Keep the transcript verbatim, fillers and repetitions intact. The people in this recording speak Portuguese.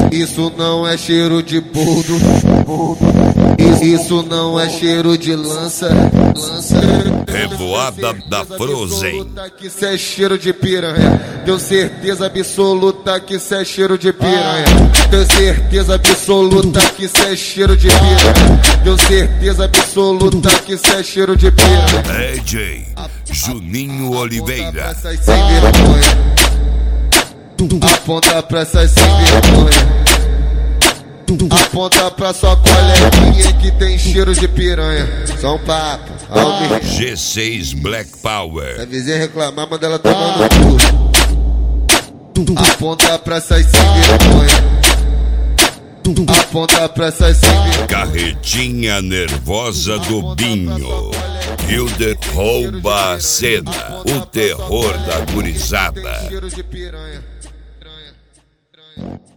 Isso não é cheiro de boldo. Isso não é cheiro de lança. Revoada da Frozen. Que cê é cheiro de piranha. Tenho certeza absoluta que cê é cheiro de piranha. Tenho certeza absoluta que cê é cheiro de piranha. Tenho certeza absoluta que cê é cheiro de piranha. D J Juninho Oliveira. Aponta pra essas sem vergonha. Aponta pra sua coleguinha que tem cheiro de piranha. Só um papo, Almir. G seis Black Power. Se a vizinha reclamar, manda ela tomar no cu. Aponta pra essas sem vergonha. Aponta pra essas sem vergonha. Carretinha nervosa do Binho. Hilder rouba a cena. O terror da gurizada. Cheiro de piranha.